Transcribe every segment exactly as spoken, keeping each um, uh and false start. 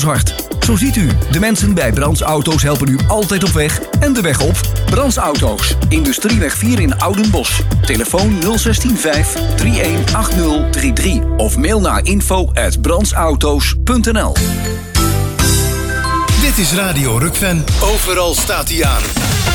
hart. Zo ziet u, de mensen bij Brands Auto's helpen u altijd op weg en de weg op. Brands Auto's, Industrieweg vier in Oudenbosch. Telefoon nul zestien vijf drie een acht nul drie drie of mail naar info at brandsauto's punt n l. Dit is Radio Rukven. Overal staat hij aan.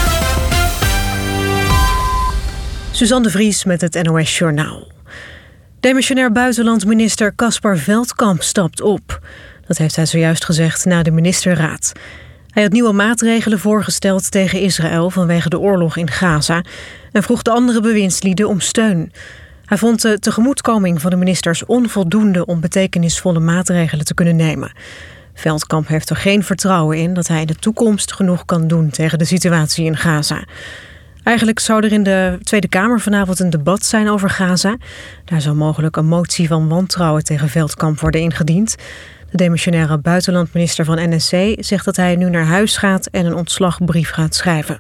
Suzanne de Vries met het N O S Journaal. Demissionair buitenlandminister Caspar Veldkamp stapt op. Dat heeft hij zojuist gezegd na de ministerraad. Hij had nieuwe maatregelen voorgesteld tegen Israël vanwege de oorlog in Gaza en vroeg de andere bewindslieden om steun. Hij vond de tegemoetkoming van de ministers onvoldoende om betekenisvolle maatregelen te kunnen nemen. Veldkamp heeft er geen vertrouwen in dat hij in de toekomst genoeg kan doen tegen de situatie in Gaza. Eigenlijk zou er in de Tweede Kamer vanavond een debat zijn over Gaza. Daar zou mogelijk een motie van wantrouwen tegen Veldkamp worden ingediend. De demissionaire buitenlandminister van N S C zegt dat hij nu naar huis gaat en een ontslagbrief gaat schrijven.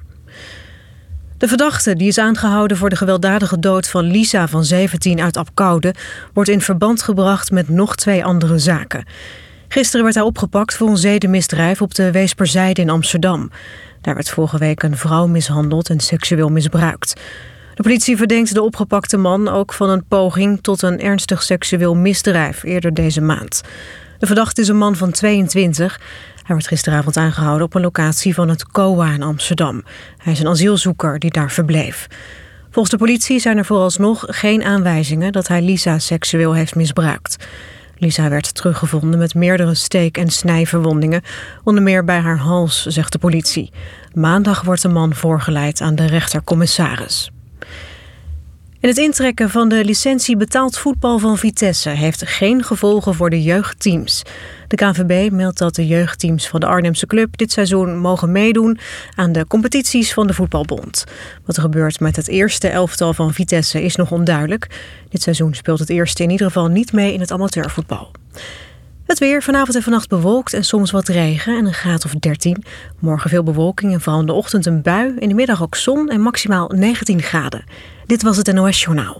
De verdachte, die is aangehouden voor de gewelddadige dood van Lisa van zeventien uit Abcoude, wordt in verband gebracht met nog twee andere zaken. Gisteren werd hij opgepakt voor een zedenmisdrijf op de Weesperzijde in Amsterdam. Daar werd vorige week een vrouw mishandeld en seksueel misbruikt. De politie verdenkt de opgepakte man ook van een poging tot een ernstig seksueel misdrijf eerder deze maand. De verdachte is een man van tweeëntwintig. Hij werd gisteravond aangehouden op een locatie van het C O A in Amsterdam. Hij is een asielzoeker die daar verbleef. Volgens de politie zijn er vooralsnog geen aanwijzingen dat hij Lisa seksueel heeft misbruikt. Lisa werd teruggevonden met meerdere steek- en snijverwondingen, onder meer bij haar hals, zegt de politie. Maandag wordt de man voorgeleid aan de rechtercommissaris. En het intrekken van de licentie betaald voetbal van Vitesse heeft geen gevolgen voor de jeugdteams. De K N V B meldt dat de jeugdteams van de Arnhemse club dit seizoen mogen meedoen aan de competities van de Voetbalbond. Wat er gebeurt met het eerste elftal van Vitesse is nog onduidelijk. Dit seizoen speelt het eerste in ieder geval niet mee in het amateurvoetbal. Het weer, vanavond en vannacht bewolkt en soms wat regen en een graad of dertien. Morgen veel bewolking en vooral in de ochtend een bui. In de middag ook zon en maximaal negentien graden. Dit was het N O S Journaal.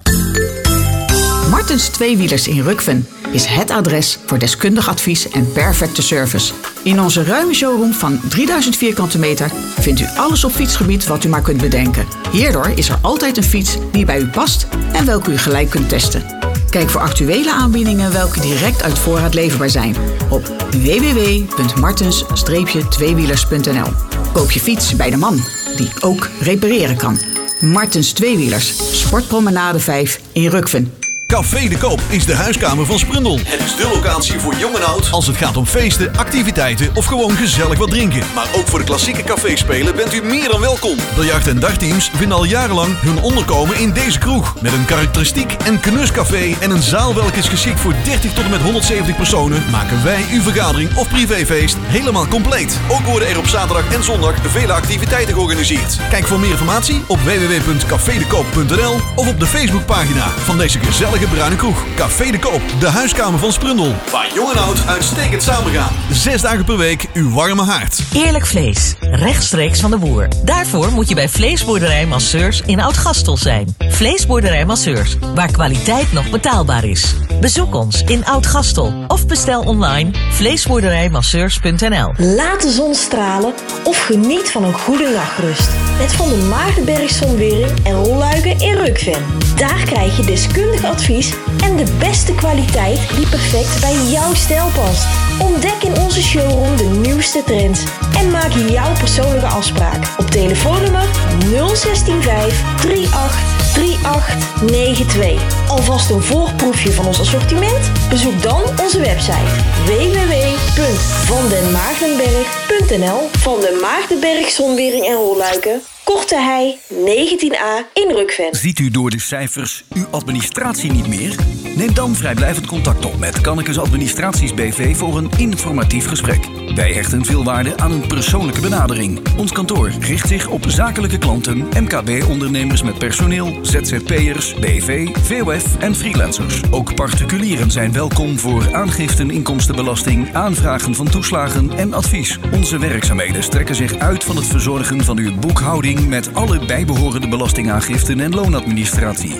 Martens Tweewielers in Rukven is het adres voor deskundig advies en perfecte service. In onze ruime showroom van drieduizend vierkante meter vindt u alles op fietsgebied wat u maar kunt bedenken. Hierdoor is er altijd een fiets die bij u past en welke u gelijk kunt testen. Kijk voor actuele aanbiedingen welke direct uit voorraad leverbaar zijn op w w w punt martens tweewielers punt n l. Koop je fiets bij de man die ook repareren kan. Martens Tweewielers, Sportpromenade vijf in Rukven. Café de Koop is de huiskamer van Sprundel. Het is de locatie voor jong en oud als het gaat om feesten, activiteiten of gewoon gezellig wat drinken. Maar ook voor de klassieke caféspelen bent u meer dan welkom. Biljart- en dartteams vinden al jarenlang hun onderkomen in deze kroeg. Met een karakteristiek en knuscafé en een zaal welke is geschikt voor dertig tot en met honderdzeventig personen, maken wij uw vergadering of privéfeest helemaal compleet. Ook worden er op zaterdag en zondag vele activiteiten georganiseerd. Kijk voor meer informatie op w w w punt café de koop punt n l of op de Facebookpagina van deze gezellige bruine kroeg. Café de Koop, de huiskamer van Sprundel. Waar jong en oud uitstekend samengaan. Zes dagen per week uw warme haard. Eerlijk vlees, rechtstreeks van de boer. Daarvoor moet je bij Vleesboerderij Masseurs in Oud-Gastel zijn. Vleesboerderij Masseurs, waar kwaliteit nog betaalbaar is. Bezoek ons in Oud-Gastel of bestel online vleesboerderijmasseurs punt n l. Laat de zon stralen of geniet van een goede nachtrust. Met Van de Maagdenberg Zonwering en Rolluiken in Rukven. Daar krijg je deskundig advies en de beste kwaliteit die perfect bij jouw stijl past. Ontdek in onze showroom de nieuwste trends en maak jouw persoonlijke afspraak op telefoonnummer nul zestien vijf drie acht drie acht negen twee. Alvast een voorproefje van ons assortiment? Bezoek dan onze website w w w punt van den maagdenberg punt n l. Van den Maagdenberg Zonwering en Rolluiken. Korte Hei negentien a in Rukven. Ziet u door de cijfers uw administratie niet meer? Neem dan vrijblijvend contact op met Kannekes Administraties B V voor een informatief gesprek. Wij hechten veel waarde aan een persoonlijke benadering. Ons kantoor richt zich op zakelijke klanten, M K B-ondernemers met personeel, Z Z P'ers, B V, V O F en freelancers. Ook particulieren zijn welkom voor aangiften, inkomstenbelasting, aanvragen van toeslagen en advies. Onze werkzaamheden strekken zich uit van het verzorgen van uw boekhouding met alle bijbehorende belastingaangiften en loonadministratie.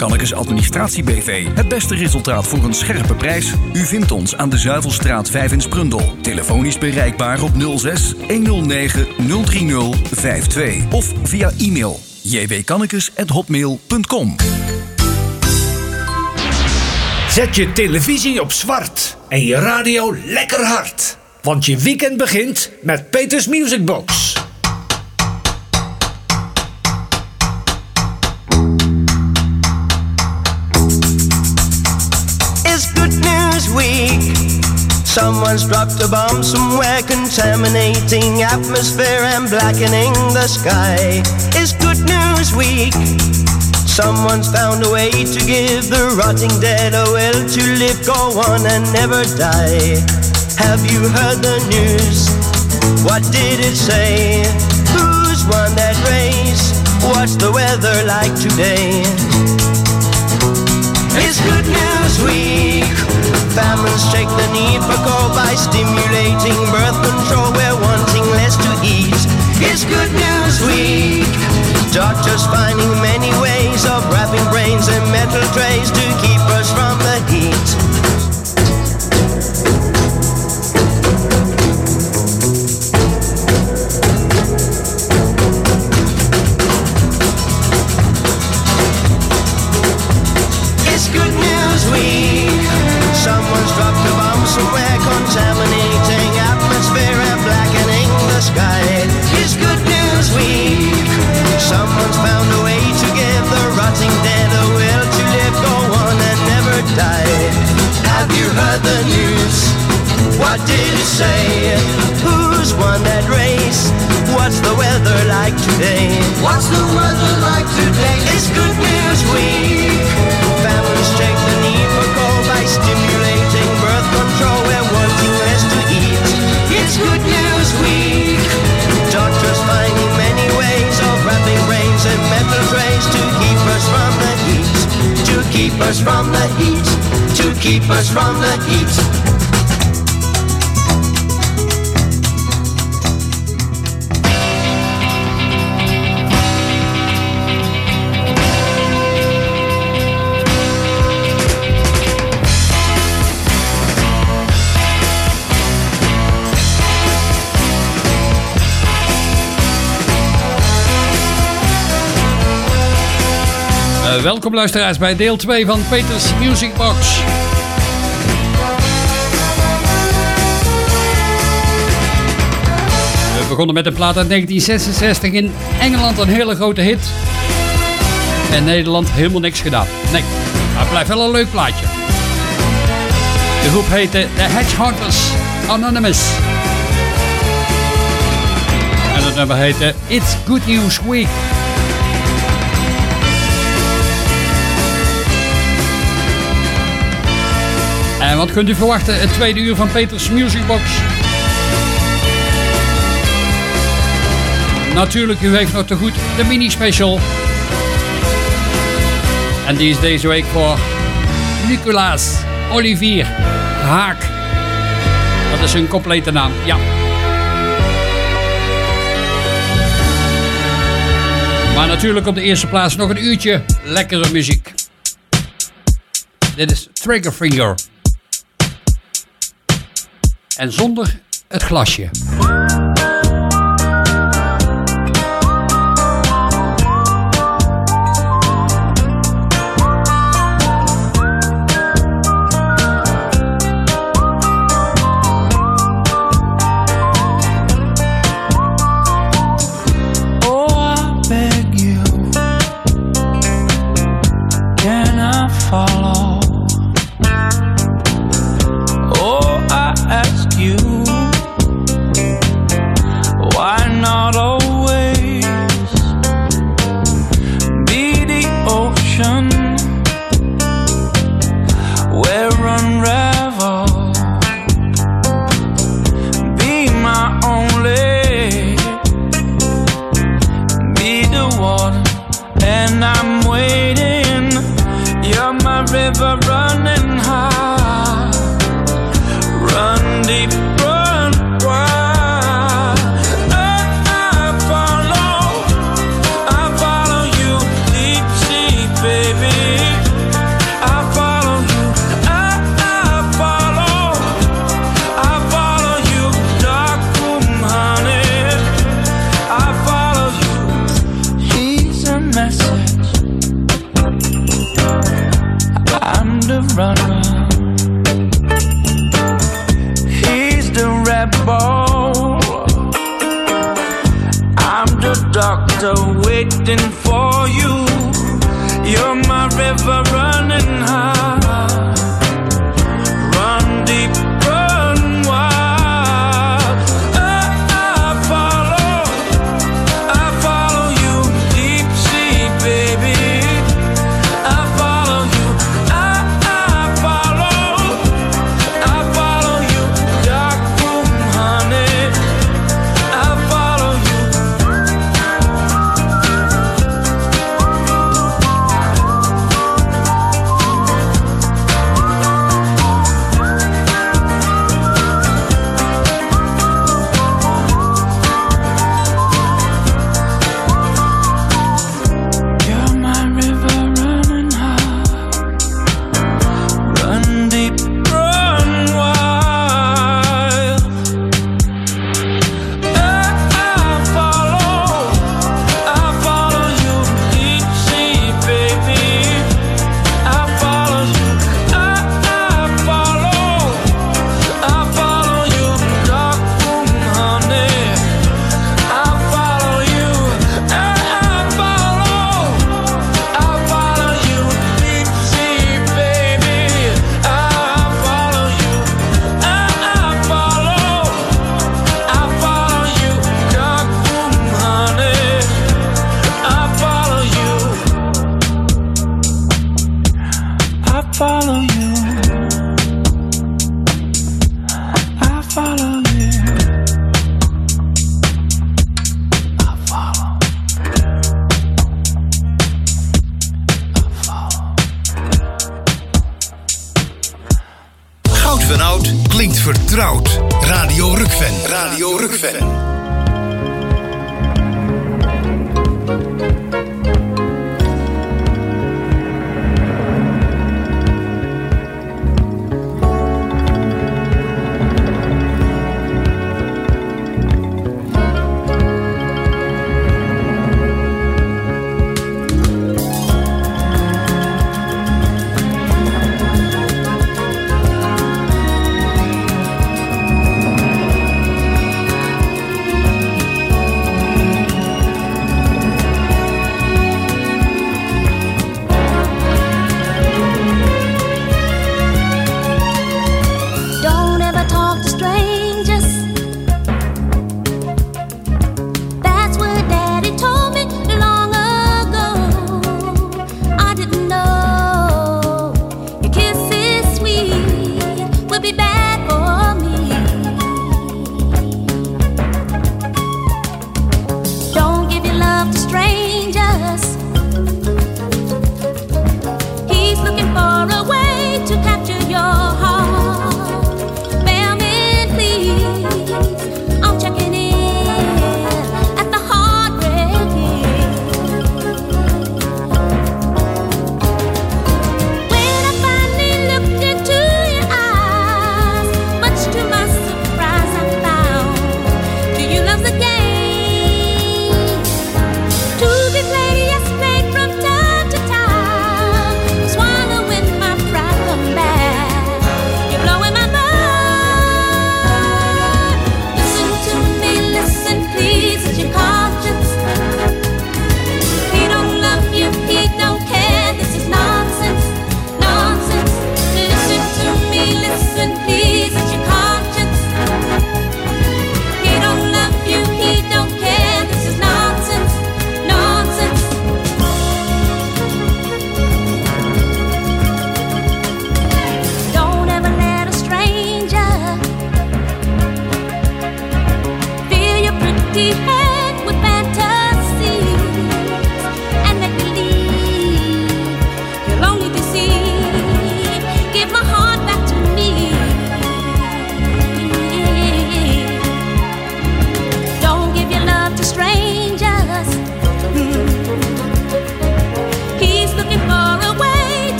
Kannekes Administratie B V. Het beste resultaat voor een scherpe prijs? U vindt ons aan de Zuivelstraat vijf in Sprundel. Telefonisch bereikbaar op nul zes honderdnegen nul drie nul vijf twee of via e-mail j w kannekes at hotmail punt com. Zet je televisie op zwart en je radio lekker hard. Want je weekend begint met Peters Music Box. It's Good News Week. Someone's dropped a bomb somewhere, contaminating atmosphere and blackening the sky. It's Good News Week. Someone's found a way to give the rotting dead a will to live, go on and never die. Have you heard the news? What did it say? Who's won that race? What's the weather like today? It's Good News Week. Families check the need for coal by stimulating birth control. We're wanting less to eat. It's Good News Week. Doctors finding many ways of wrapping brains in metal trays to keep us from the heat. It's Good News Week. Someone's dropped a bomb somewhere, contaminating atmosphere and blackening the sky. It's Good News Week. Someone's found a way to give the rotting dead a will to live, go on and never die. Have you heard the news? What did it say? Who's won that race? What's the weather like today? What's the weather like today? It's Good News Week. Families check the need for coal by stimulating birth control. We're wanting less to eat. It's Good News Week. Doctors finding many ways of wrapping brains in metal trays to keep us from the heat. To keep us from the heat. To keep us from the heat. Uh, welkom luisteraars bij deel twee van Peters Music Box. We begonnen met een plaat uit negentien zesenzestig, in Engeland een hele grote hit. En Nederland helemaal niks gedaan. Nee, maar het blijft wel een leuk plaatje. De groep heette The Hedgehunters Anonymous. En het nummer heette It's Good News Week. En wat kunt u verwachten? Het tweede uur van Peters Music Box. Natuurlijk, u heeft nog te goed de mini-special. En die is deze week voor Nicolaas Olivier Haak. Dat is zijn complete naam, ja. Maar natuurlijk op de eerste plaats nog een uurtje lekkere muziek. Dit is Triggerfinger. En zonder het glasje. Follow. Oh, I ask you, that ball. I'm the doctor waiting for you. You're my river running high. Run deep, run wide. I, I follow, I follow you, deep sea, baby. I follow you, I, I follow, I follow you, dark room, honey. I follow you. You're my river running high. Run deep, run wild. I, I follow, I follow you, deep sea, baby. I follow you, I, I follow, I follow you, dark room, honey. I follow you, I, I follow, I follow you, deep sea, baby. I follow you, I, I follow, I follow you, dark room, honey. I follow you, I follow you, I follow you, I follow. Goud van oud klinkt vertrouwd. Radio Rukven. Radio Rukven.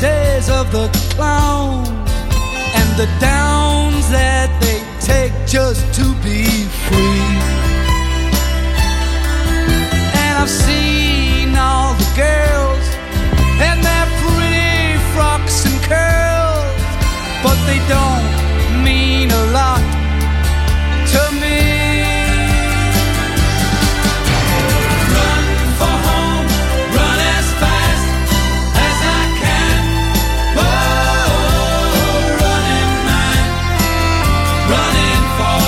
days of the clown and the downs that they take just to be free. And I've seen all the girls and their pretty frocks and curls, but they don't mean a lot to me. Run for home, run as fast as I can. Oh, running man, running for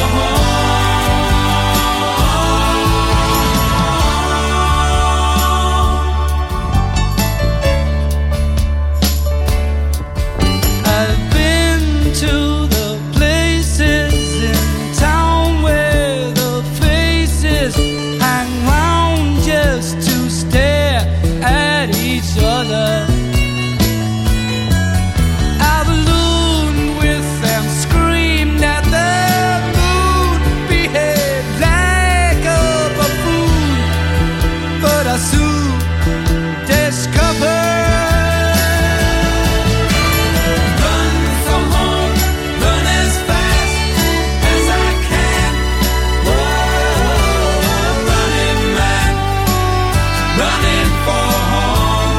home. I've been to the places in town where the faces hang round just to stare at each other. I ballooned with them, screamed at the moon, behaved like a buffoon, but I soon discovered. Run for home, run as fast as I can. Whoa, running man, running for home.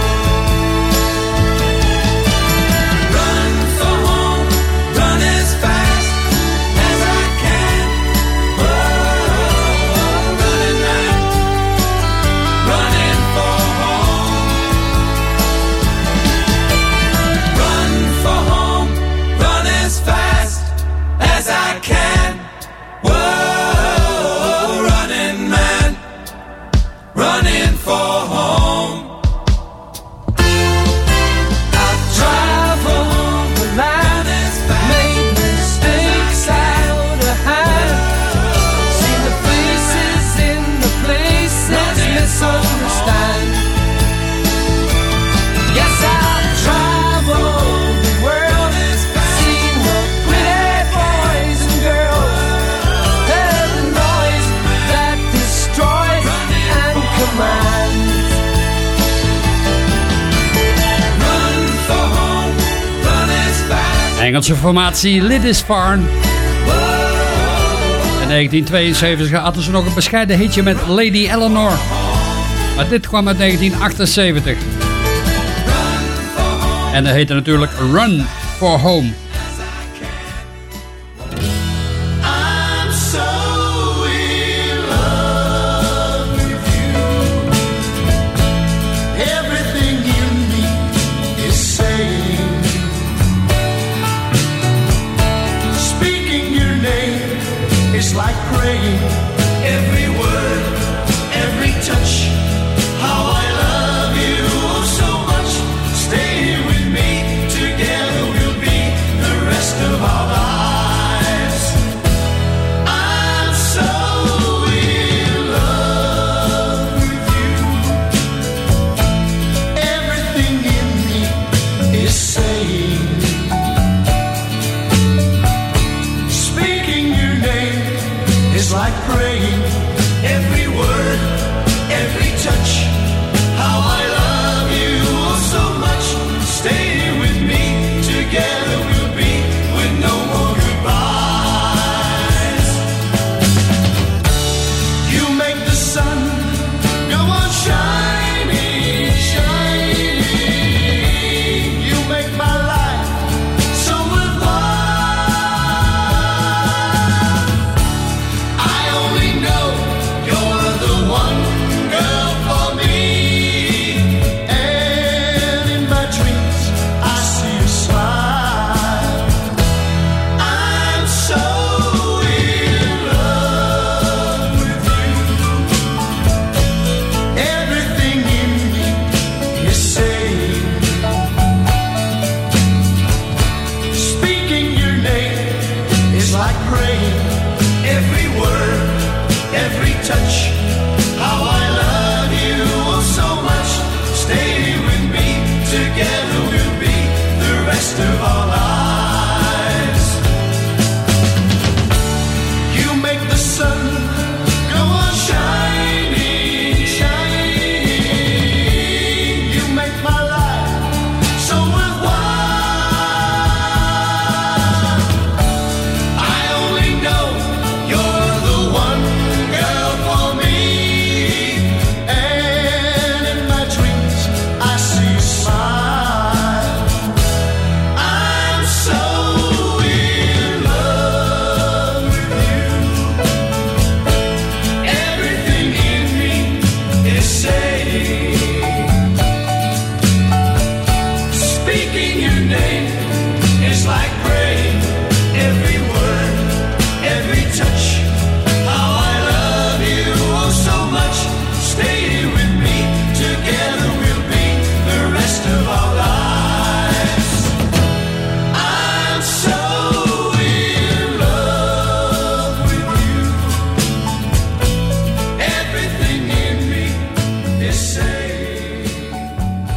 Run for home, run as fast as I can. Whoa, running man, running for home. Run for home, run as fast as I can. Whoa, running man, running for home. I've traveled the land, made mistakes out of hand, seen the faces in the places misunderstand. Yes, I've traveled the world, seen the pretty boys and girls, heard the noise that destroys and commands. Run for home, run as fast. Engelse formatie Lindisfarne. In negentien tweeënzeventig hadden ze nog een bescheiden hitje met Lady Eleanor. Maar dit kwam uit negentien achtenzeventig. En dat heette natuurlijk Run for Home. I'm so in love with you. Everything you need is saying. Speaking your name is like praying. Every word, every touch. How I love you oh so much. Stay with me, together we'll be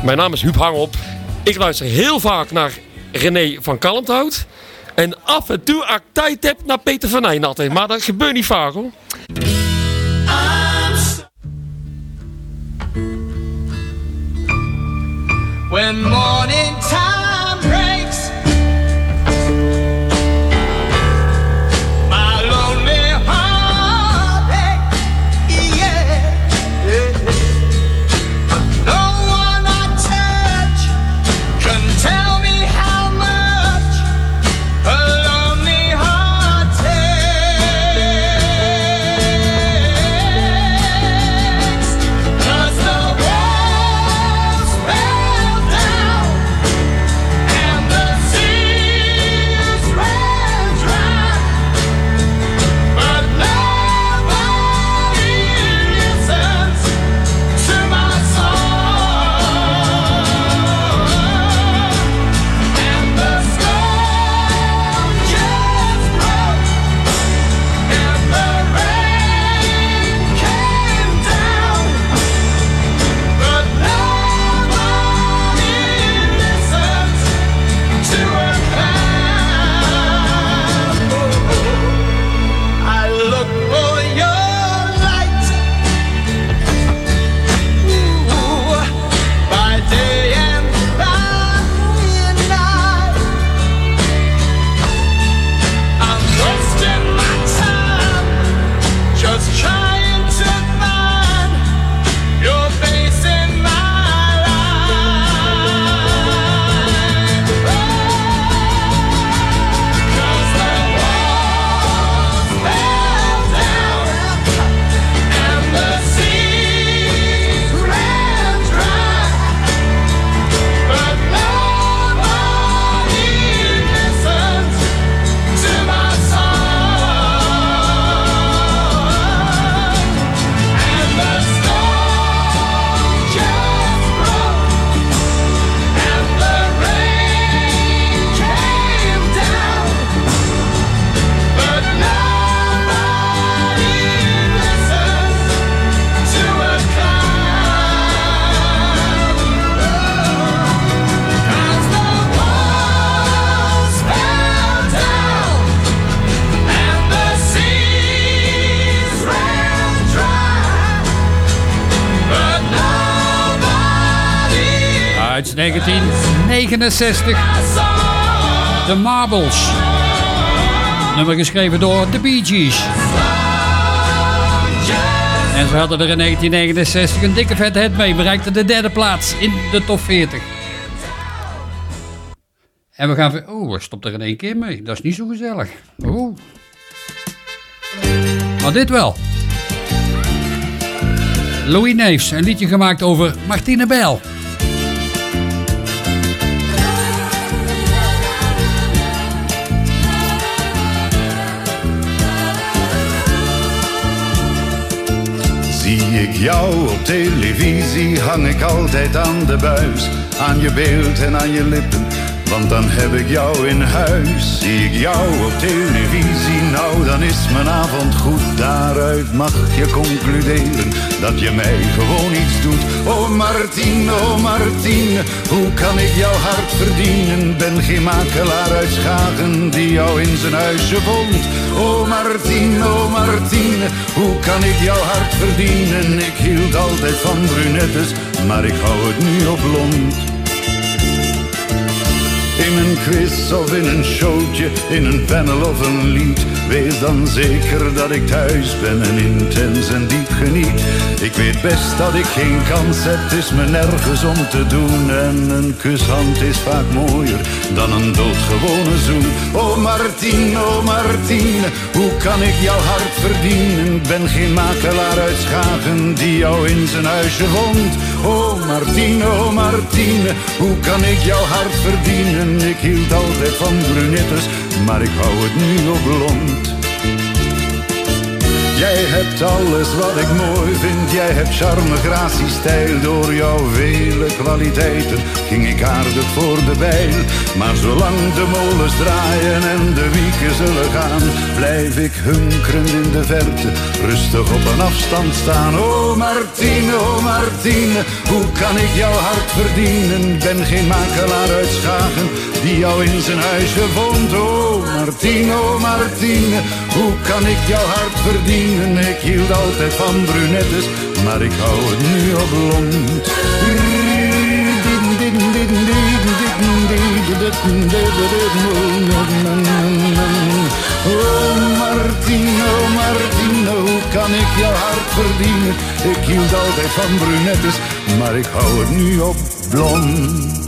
Mijn naam is Huub Hangop. Ik luister heel vaak naar René van Kalmthout. En af en toe, als ik tijd heb, naar Peter van Nijn altijd. Maar dat gebeurt niet vaak, hoor. When morning time breaks, my lonely heart aches, yeah, yeah. No one I touch can tell me how much a lonely heart takes. 'Cause the walls fell down and the seas ran dry, but nobody listens to my song, and the storm just broke and the rain came down, but nobody listens to a cloud. I look for your light, ooh, by day and by night. I'm wasting my time just trying to find your face in my life. 'Cause the walls fell down and the seas ran dry, but nobody listens to my song, and the storm just broke and the rain came down, but nobody listens to a cloud. 'Cause the walls fell down and the seas ran dry, but nobody Uit negentien negenenzestig. The Marbles. Nummer geschreven door The Bee Gees. En ze hadden er in negentien negenenzestig een dikke vette hit mee. Bereikten de derde plaats in de top veertig. En we gaan... ver- Oh, we stopt er in één keer mee. Dat is niet zo gezellig. Oh. Maar dit wel. Louis Neefs, een liedje gemaakt over Martine Bijl. Zie ik jou op televisie, hang ik altijd aan de buis. Aan je beeld en aan je lippen, want dan heb ik jou in huis. Zie ik jou op televisie, nou dan is mijn avond goed. Daaruit mag je concluderen dat je mij gewoon iets doet. Oh Martine, oh Martine, hoe kan ik jouw hart verdienen? Ben geen makelaar uit Schagen die jou in zijn huisje vond. Oh Martine, oh Martine, hoe kan ik jouw hart verdienen? Ik hield altijd van brunettes, maar ik hou het nu op blond. In een quiz of in een showtje, in een panel of een lied. Wees dan zeker dat ik thuis ben en intens en diep geniet. Ik weet best dat ik geen kans heb, het is me nergens om te doen. En een kushand is vaak mooier dan een doodgewone zoen. Oh Martine, oh Martine, hoe kan ik jouw hart verdienen? Ik ben geen makelaar uit Schagen die jou in zijn huisje vond. Oh Martine, oh Martine, hoe kan ik jouw hart verdienen? Ik hield altijd van brunettes, maar ik hou het nu op blond. Jij hebt alles wat ik mooi vind. Jij hebt charme, gratie, stijl. Door jouw vele kwaliteiten ging ik aardig voor de bijl. Maar zolang de molens draaien en de wieken zullen gaan, blijf ik hunkerend in de verte, rustig op een afstand staan. Oh Martine, oh Martine, hoe kan ik jouw hart verdienen? Ik ben geen makelaar uit Schagen die jou in zijn huisje woont. Oh Martine, oh Martine, hoe kan ik jouw hart verdienen? Ik hield altijd van brunettes, maar ik hou het nu op blond. Oh Martine, oh Martine, hoe kan ik jouw hart verdienen? Ik hield altijd van brunettes, maar ik hou het nu op blond.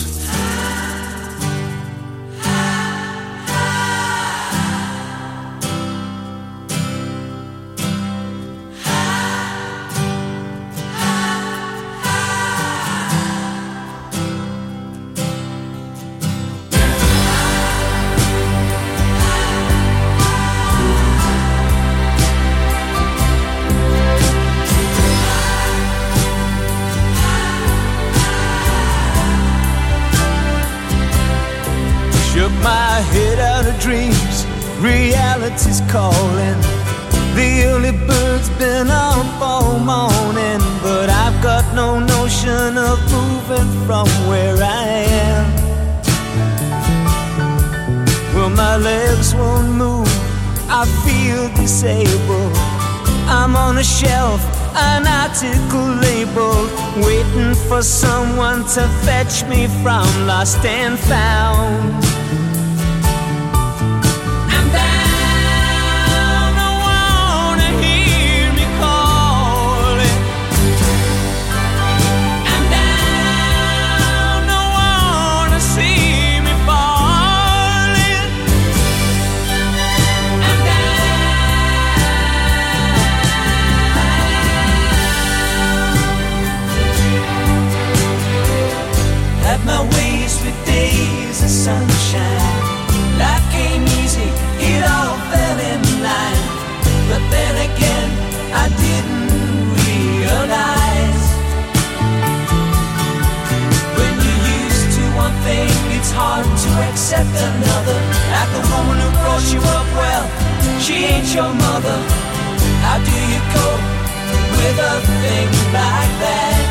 Dreams, reality's calling. The early bird's been up all morning, but I've got no notion of moving from where I am. Well, my legs won't move, I feel disabled. I'm on a shelf, an article labeled, waiting for someone to fetch me from lost and found. Sunshine, life came easy, it all fell in line. But then again, I didn't realize. When you're used to one thing, it's hard to accept another. Like the woman who brought you up, well, she ain't your mother. How do you cope with a thing like that?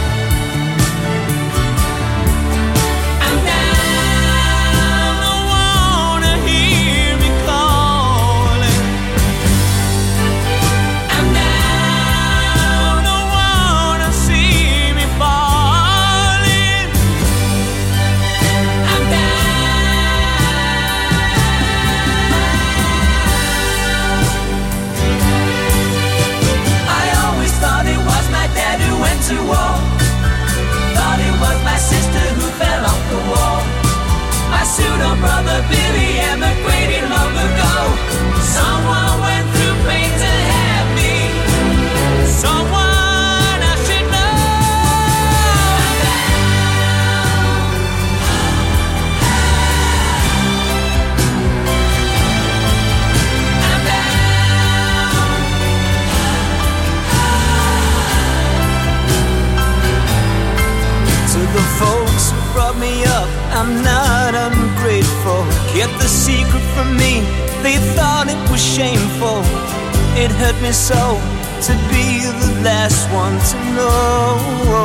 To war. Thought it was my sister who fell off the wall. My pseudo brother Billy emigrated long ago. Someone went through pain to have me. Someone I should know. I'm down. To the folks who brought me up, I'm not ungrateful. Kept the secret from me, they thought it was shameful. It hurt me so to be the last one to know.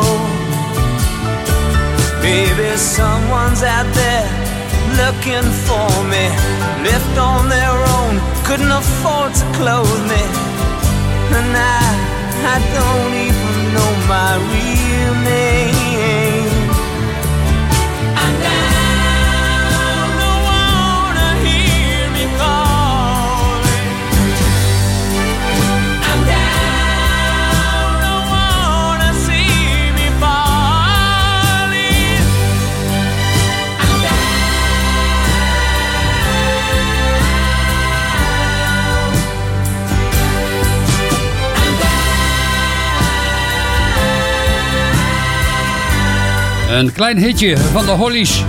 Baby, someone's out there looking for me. Left on their own, couldn't afford to clothe me. And I, I don't even know my real name. I'm down, don't wanna hear me calling. I'm down, don't wanna see me falling. I'm Een klein hitje van de Hollies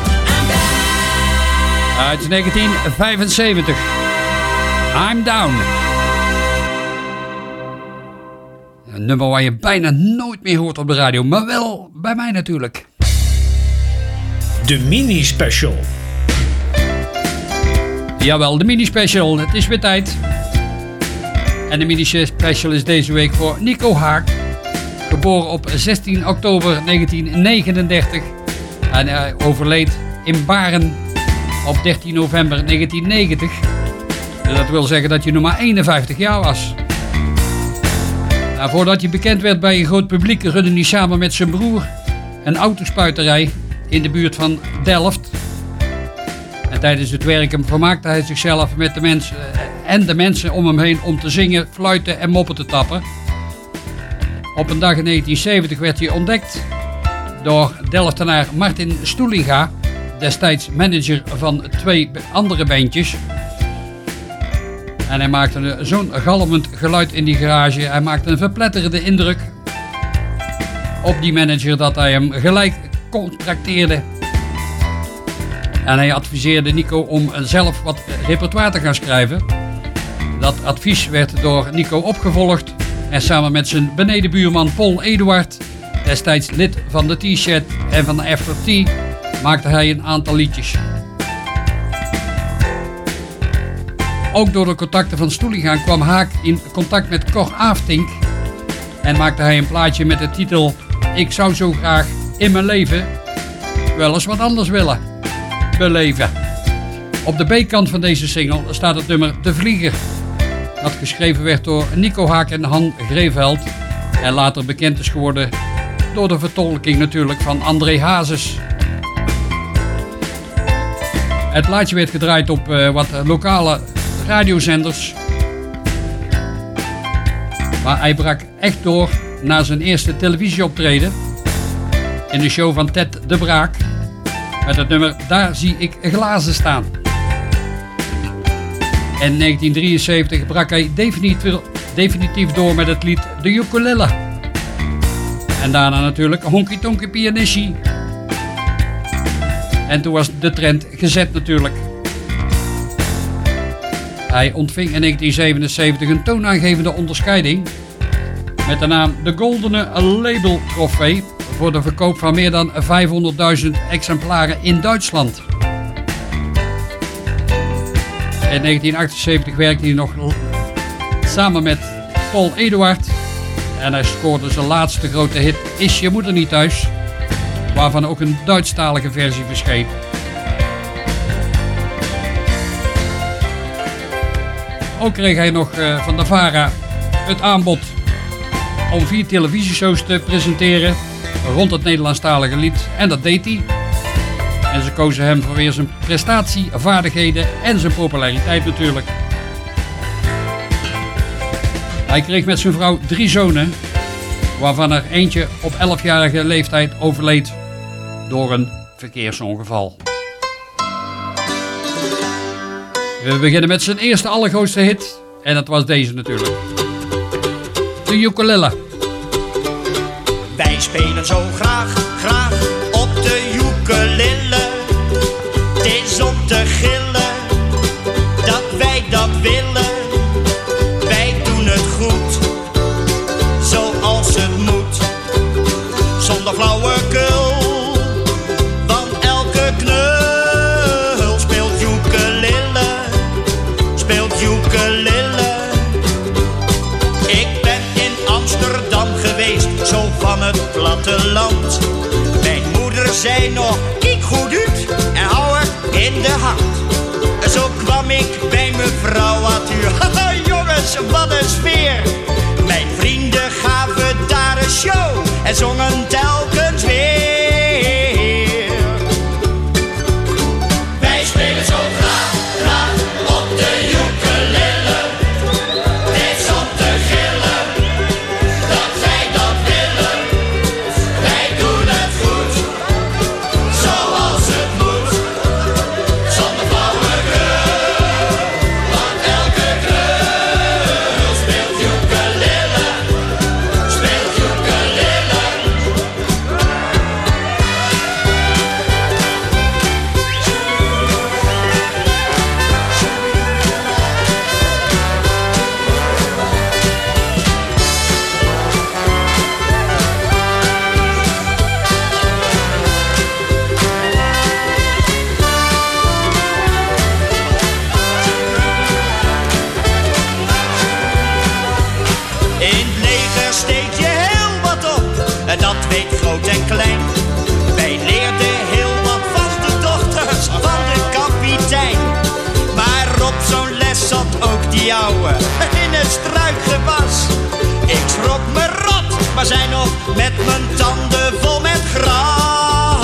uit negentien vijfenzeventig. I'm Down. Een nummer waar je bijna nooit meer hoort op de radio, maar wel bij mij natuurlijk. De mini-special. Jawel, de mini-special. Het is weer tijd. En de mini-special is deze week voor Nico Haak. geboren op zestien oktober negentien negenendertig. En hij overleed in Baren op dertien november negentien negentig. En dat wil zeggen dat hij nog maar eenenvijftig jaar was. Nou, voordat hij bekend werd bij een groot publiek, runde hij samen met zijn broer een autospuiterij in de buurt van Delft. En tijdens het werken vermaakte hij zichzelf met de mensen en de mensen om hem heen om te zingen, fluiten en moppen te tappen. Op een dag in negentien zeventig werd hij ontdekt door Delftenaar Martin Stoelinga, destijds manager van twee andere bandjes. En hij maakte zo'n galmend geluid in die garage. Hij maakte een verpletterende indruk op die manager dat hij hem gelijk contracteerde. En hij adviseerde Nico om zelf wat repertoire te gaan schrijven. Dat advies werd door Nico opgevolgd. En samen met zijn benedenbuurman Paul Eduard, destijds lid van de T-Shirt en van de After Tea, maakte hij een aantal liedjes. Ook door de contacten van Stoelinga kwam Haak in contact met Cor Aaftinck en maakte hij een plaatje met de titel Ik zou zo graag in mijn leven wel eens wat anders willen beleven. Op de B-kant van deze single staat het nummer De Vlieger, dat geschreven werd door Nico Haak en Han Greeveld en later bekend is geworden door de vertolking natuurlijk van André Hazes. Het plaatje werd gedraaid op uh, wat lokale radiozenders, maar hij brak echt door na zijn eerste televisieoptreden in de show van Ted de Braak met het nummer Daar zie ik glazen staan. In negentien drieënzeventig brak hij definitief, definitief door met het lied De Ukulele. En daarna natuurlijk Honky Tonky Pianissie. En toen was de trend gezet natuurlijk. Hij ontving in negentien zevenenzeventig een toonaangevende onderscheiding met de naam de Goldene Label Trofee voor de verkoop van meer dan vijfhonderdduizend exemplaren in Duitsland. In negentien achtenzeventig werkte hij nog samen met Paul Eduard en hij scoorde zijn laatste grote hit Is je moeder niet thuis, waarvan ook een Duitsstalige versie verscheen. Ook kreeg hij nog uh, van de VARA het aanbod om vier televisieshows te presenteren rond het Nederlandstalige lied en dat deed hij. En ze kozen hem vanwege zijn prestatie, vaardigheden en zijn populariteit natuurlijk. Hij kreeg met zijn vrouw drie zonen, waarvan er eentje op elfjarige leeftijd overleed door een verkeersongeval. We beginnen met zijn eerste allergrootste hit en dat was deze natuurlijk. De Ukulele. Wij spelen zo graag, graag op de ukulele. Het is om te gillen dat wij dat willen. Wij doen het goed, zoals het moet. Zonder flauwekul, want elke knul speelt ukulele. Speelt ukulele. Ik ben in Amsterdam geweest, zo van het platteland. Mijn moeder zei nog, kijk goed uit en hou het in de hand. Zo kwam ik bij mevrouw Atuur. Haha jongens, wat een sfeer. Mijn vrienden gaven daar een show en zongen telkens weer. Wij spelen zo graag, graag op de ukulele. Het is om te gillen dat wij dat willen. Wij doen het goed, zoals het moet. Zonder flauwekul, want elke krul speelt ukulele. Speelt ukulele. weet groot en klein. Wij leerden heel wat van de dochters van de kapitein. Maar op zo'n les zat ook die ouwe in het struikgewas. Ik schrok me rot, maar zei nog met mijn tanden vol met gras.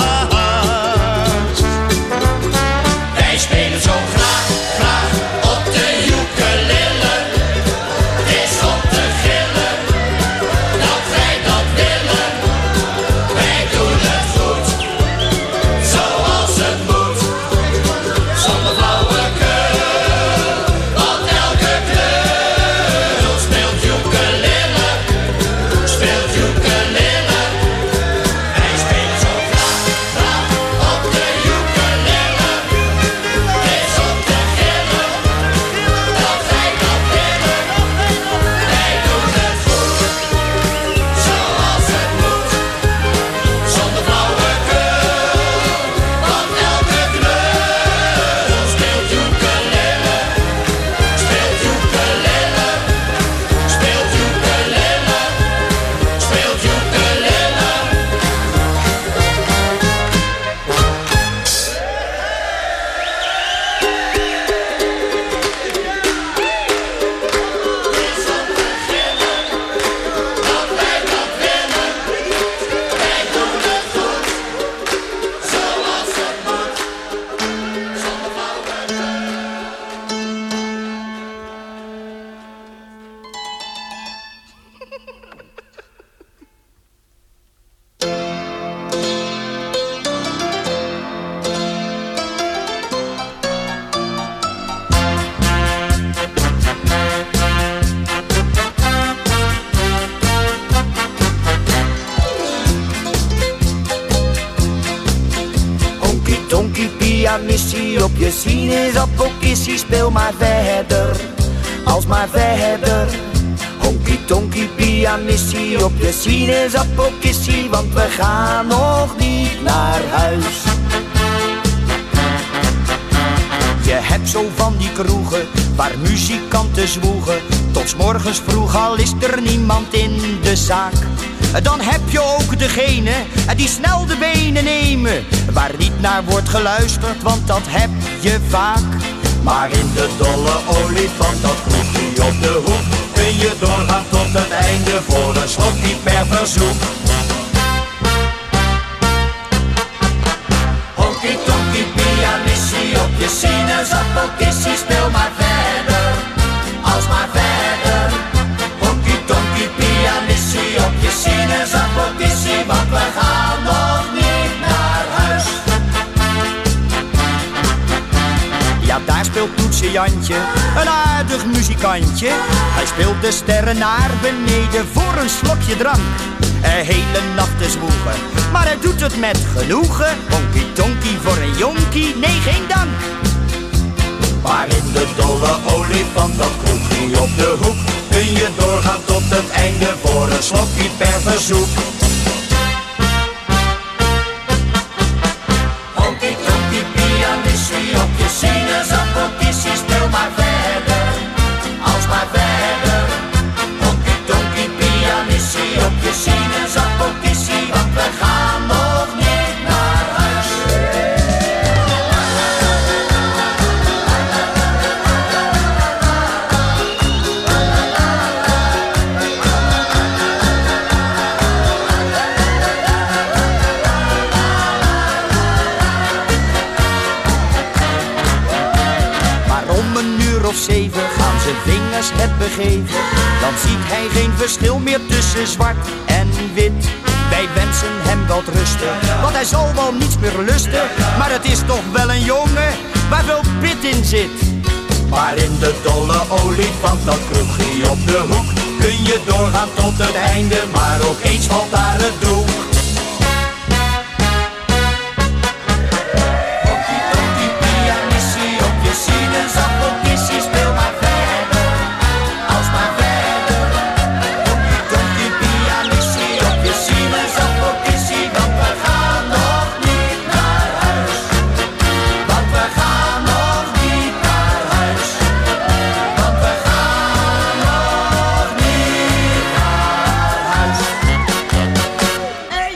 Wij spelen zo graag, graag op de ukulele. Het is om te gillen dat wij dat willen. Wij doen het goed, zoals het moet. Zonder flauwekul, want elke kleur speelt ukulele. Speelt ukulele. Wij spelen zo graag, graag op de ukulele. Het is om te gillen dat wij dat willen. Wij doen het goed, zoals het moet. Zonder flauwekul, want elke kleur speelt ukulele. Speelt ukulele. Speelt ukulele. Speelt ukulele. Dat wij dat willen. Wij doen het goed, zoals het moet. Zonder flauwekul. Honky tonky pianissie op je sinaasappelkissie, speel maar verder, als maar verder. Honky tonky pianissie op je sinaasappelkissie, want we gaan nog niet naar huis. Je hebt zo van die kroegen waar muzikanten zwoegen tot 's morgens vroeg, al is er niemand in de zaak. Dan heb je ook degene die snel de benen nemen, waar niet naar wordt geluisterd, want dat heb je vaak. Maar in de dolle olifant, dat kroegje op de hoek, kun je doorgaan tot het einde voor een slokje per verzoek. Honky tonky pianissie op je sinaasappelkissie, speel maar verder, als maar verder. Honky tonky pianissie op je sinaasappelkissie, want we gaan nog niet naar huis. Ja, daar speelt Toetje Jantje, een aardig muzikantje. Hij speelt de sterren naar beneden voor een slokje drank. Een hele nacht te zwoegen, maar hij doet het met genoegen. Honky tonky voor een jonkie, nee geen dank. Maar in de dolle olifant, dat kroegje op de hoek, kun je doorgaan tot het einde voor een slokje per verzoek. Honky tonky pianissie op je sinaasappelkissie, speel maar verder, als maar verder. Honky tonky pianissie op je sinaasappelkissie, want we gaan nog niet naar huis. Of zeven gaan zijn vingers het begeven, dan ziet hij geen verschil meer tussen zwart en wit. Wij wensen hem wat rusten, want hij zal wel niets meer lusten, maar het is toch wel een jongen waar veel pit in zit. Maar in de dolle olifant, dat kroegje op de hoek, kun je doorgaan tot het einde, maar ook eens valt daar het doek. Honky tonky pianissie op je sinaasappelkissie, speel maar verder, als maar verder. Honky tonky pianissie op je sinaasappelkissie, want we gaan nog niet naar huis. Want we gaan nog niet naar huis. Want we gaan nog niet naar huis.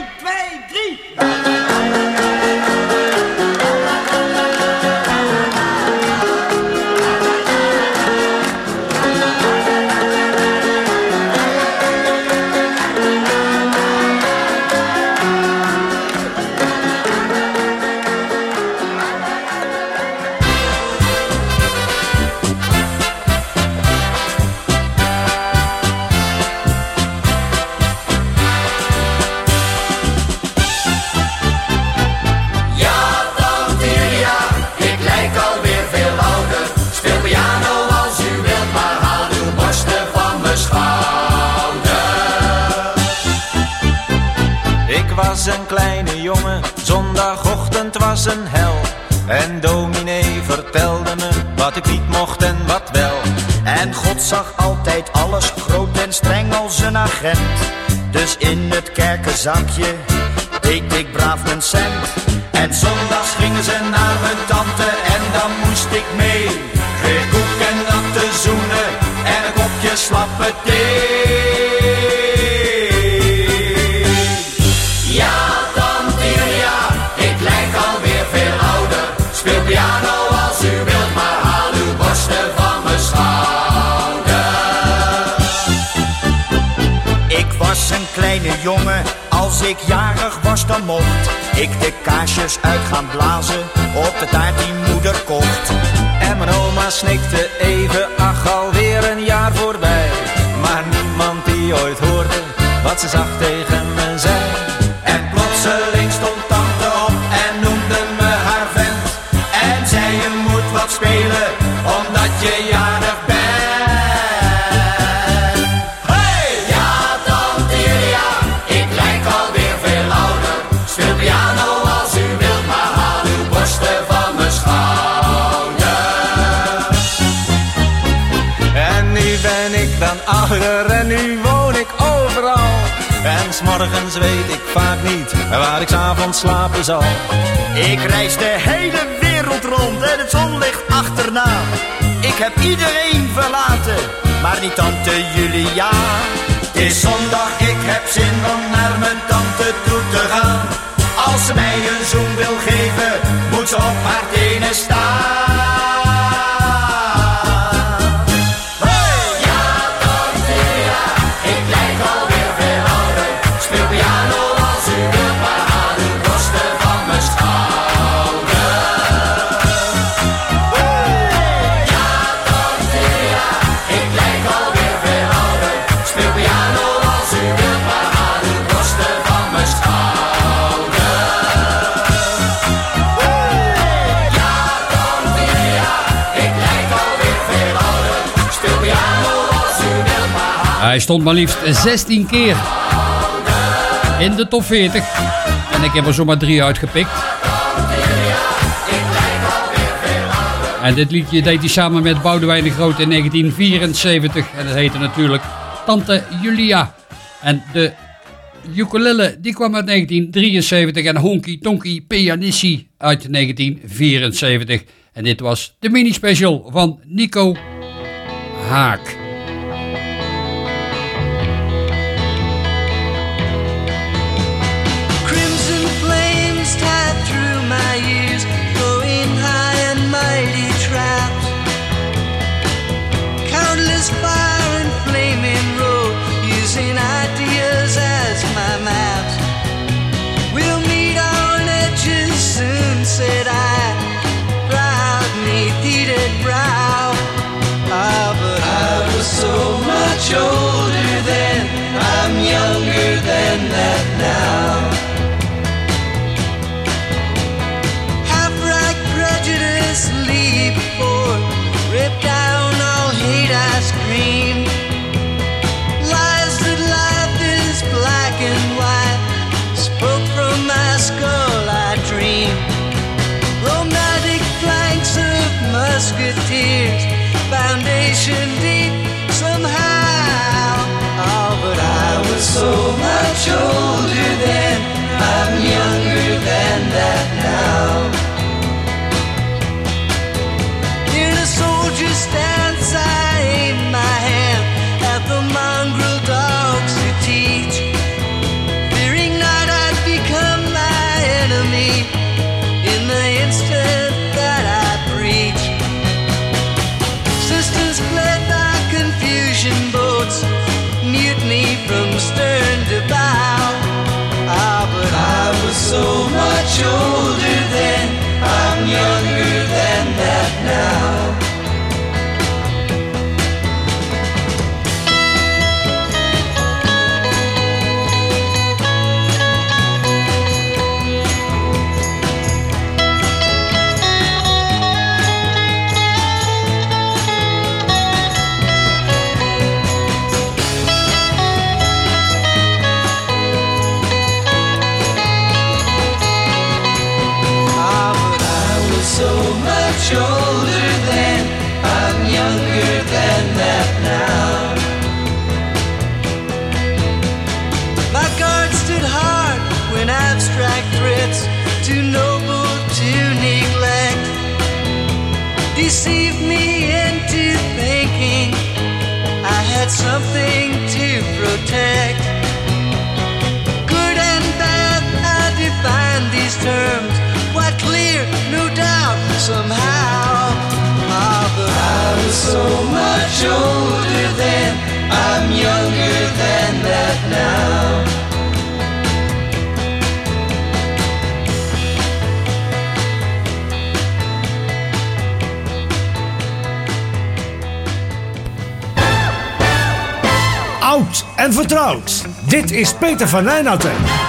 een kleine jongen, zondagochtend was een hel. En dominee vertelde me wat ik niet mocht en wat wel. En God zag altijd alles groot en streng als een agent. Dus in het kerkenzakje deed ik braaf mijn cent. En zondags gingen ze naar mijn tante en dan moest ik mee. Kreeg koek en natte zoenen en een kopje slappe thee. Ja, tante Julia, ik lijk alweer veel ouder. Speel piano als u wilt, maar haal uw borsten van mijn schouder. Ik was een kleine jongen, als ik jarig was dan mocht ik de kaarsjes uit gaan blazen op de taart die moeder kocht. En mijn oma snikte even, ach alweer een jaar voorbij. Maar niemand die ooit hoorde wat ze zacht tegen me zei. En plotseling stond tante op en noemde me haar vent. En zei je moet wat spelen, omdat je jarig bent. Hey! Ja, tante Julia, ik lijk alweer veel ouder. Speel piano als u wilt, maar haal uw borsten van mijn schouder. En nu ben ik dan ouder en nu woon ik overal. En 's morgens weet ik vaak niet waar ik 's avonds slapen zal. Ik reis de hele wereld rond en het zonlicht achterna. Ik heb iedereen verlaten, maar niet tante Julia. Het is zondag, ik heb zin om naar mijn tante toe te gaan. Als ze mij een zoen wil geven, moet ze op haar tenen staan. Hey! Ja, tante Julia, ik lijk alweer veel ouder. Speel piano als u wilt, maar haal uw borsten van mijn schouder. Hey! Ja, tante Julia, ik lijk alweer veel ouder. Speel piano als u wilt, maar haal uw borsten van mijn schouder. Hij stond maar liefst zestien keer in de top veertig. En ik heb er zomaar drie uitgepikt. En dit liedje deed hij samen met Boudewijn de Groot in negentien vierenzeventig. En dat heette natuurlijk Tante Julia. En de ukulele die kwam uit negentien drieënzeventig. En Honky Tonky Pianissi uit negentien vierenzeventig. En dit was de mini-special van Nico Haak. Fire and flaming road, using ideas as my maps. We'll meet on edges soon, said I, proud neath heated brow. Ah, but I was so much older then, I'm younger than that now. Half-right prejudice, leave before, rip down all hate I scream. Lies that life is black and white, spoke from my skull I dream. Romantic flanks of musketeers, foundation deep somehow. Oh, but I was so much older then, I'm younger than that now. In a soldier's stance I aim my hand at the mongrel dogs who teach, fearing not I'd become my enemy in the instant that I preach. Sisters fled by confusion boats, mutiny from stern to bow. Ah, but I was so much older then, I'm younger than that now. too noble to neglect. Deceived me into thinking I had something to protect. Good and bad, I define these terms quite clear, no doubt, somehow. Ah, but I was so much older then, I'm younger than that now. Oud en vertrouwd. Dit is Peter van Nijnatten.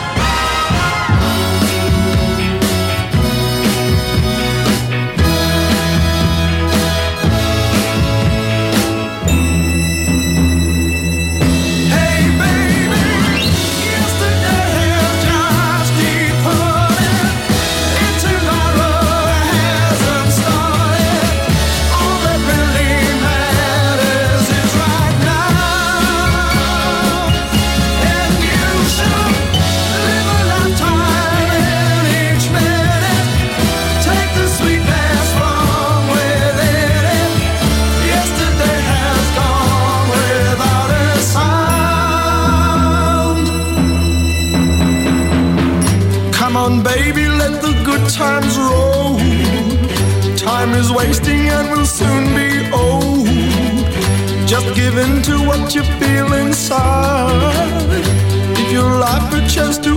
Baby, let the good times roll. Time is wasting and will soon be old. Just give in to what you feel inside. Give your life a chance to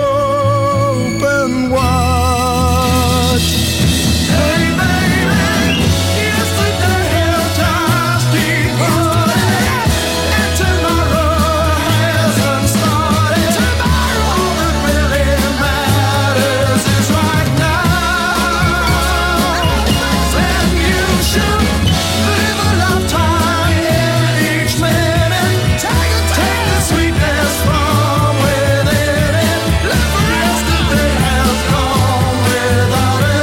open wide. Hey baby, yesterday has just departed, and tomorrow hasn't started. Tomorrow, all that really matters is right now. Then you should live a lifetime in each minute. Take, take the sweetness from within it. Yesterday has gone without a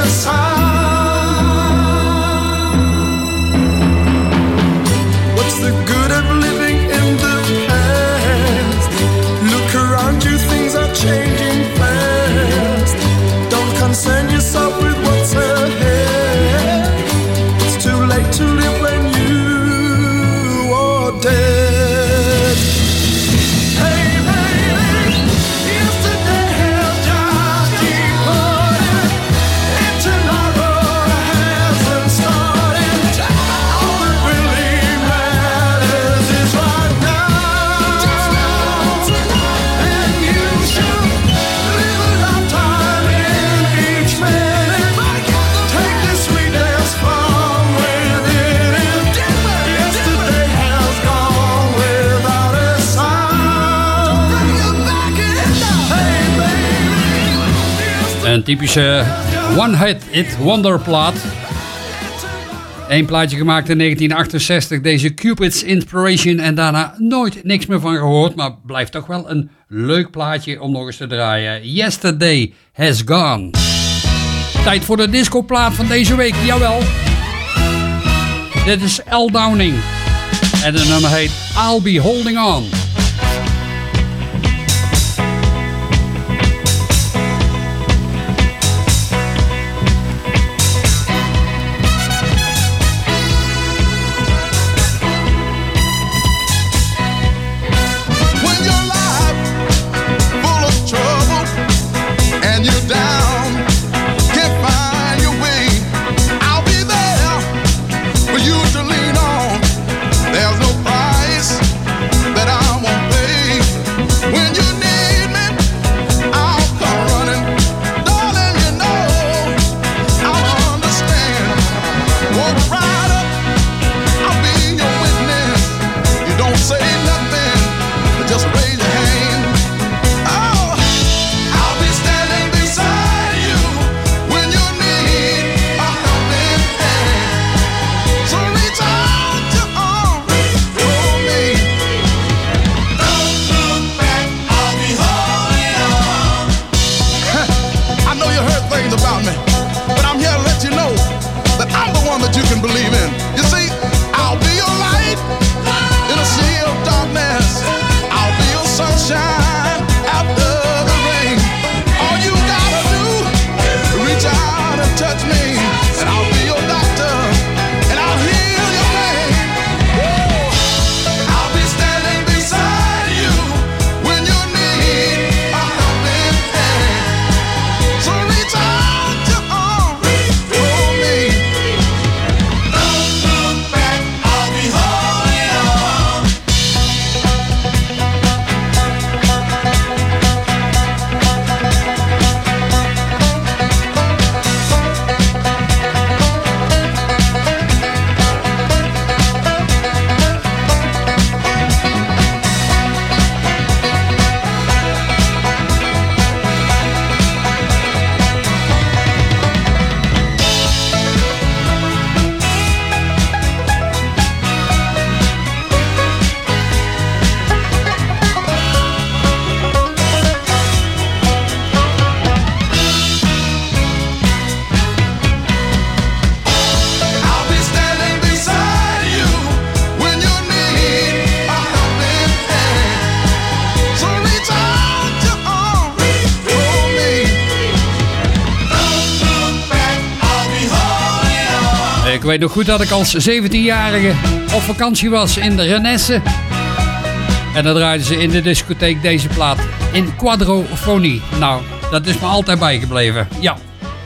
sign. What's the good of living in the past? Look around you, things are changing fast. Don't concern yourself with what's ahead. It's too late to live when you are dead. Hey baby, yesterday has just departed, and tomorrow hasn't started. All that really matters is right now. And you should live a lifetime in each minute. Take the sweetness from within it. Yesterday has gone without a sign. Hey baby, Een typische one-hit wonder plaat. Eén plaatje gemaakt in negentien achtenzestig, deze Cupid's Inspiration, en daarna nooit niks meer van gehoord, maar blijft toch wel een leuk plaatje om nog eens te draaien. Yesterday Has Gone. Tijd voor de discoplaat van deze week, jawel. Dit is L. Downing en de nummer heet I'll Be Holding On. when your life full of trouble and you're down, can't find your way, I'll be there for you to lean on. There's no price that I won't pay. When you need me, I'll come running. Darling, you know I'll understand. Walk right up, I'll be your witness. You don't say nothing, but just raise your hand. Oh, I'll be standing beside you when you need a helping hand. So reach out your arms for me. Don't look back, I'll be holding on. I know you heard things about me, but I'm here to let you know that I'm the one that you can believe in. You see, I'll be your light in a sea of darkness. I'll be your sunshine after the rain. All you gotta do weet nog goed dat ik als zeventienjarige op vakantie was in de Renesse. En dan draaiden ze in de discotheek deze plaat in quadrofonie. Nou, dat is me altijd bijgebleven. Ja.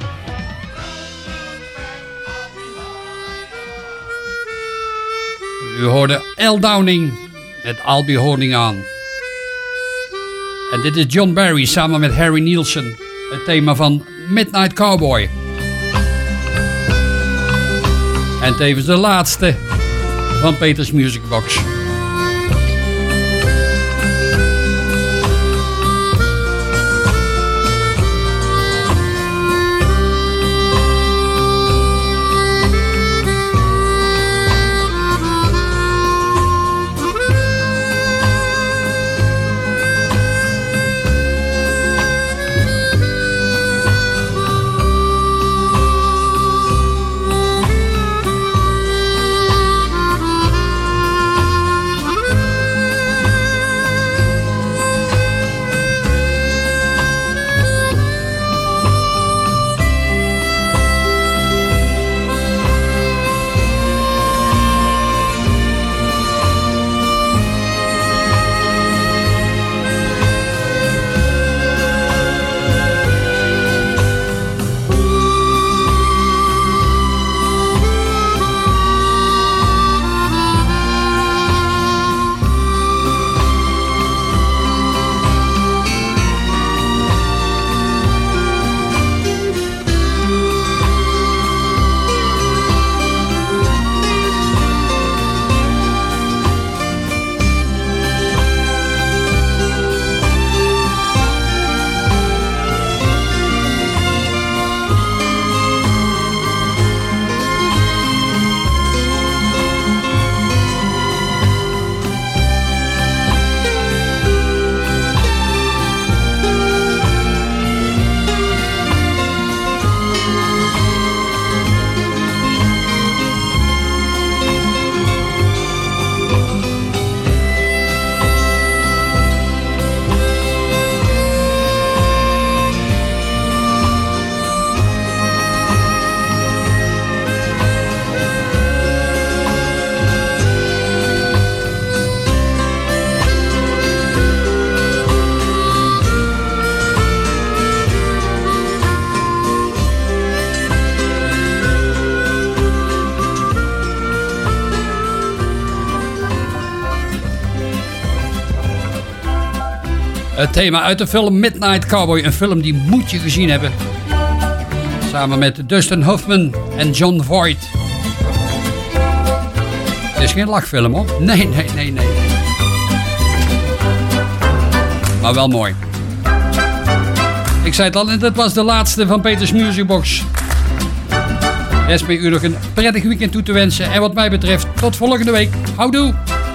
U hoorde L. Downing met I'll Be Holding On. En dit is John Barry samen met Harry Nielsen. Het thema van Midnight Cowboy. En tevens de laatste van Peters Music Box. Het thema uit de film Midnight Cowboy. Een film die moet je gezien hebben. Samen met Dustin Hoffman en John Voight. Het is geen lachfilm hoor. Nee, nee, nee, nee. Maar wel mooi. Ik zei het al, en dat was de laatste van Peters Music Box. Rest mij u nog een prettig weekend toe te wensen. En wat mij betreft, tot volgende week. Houdoe!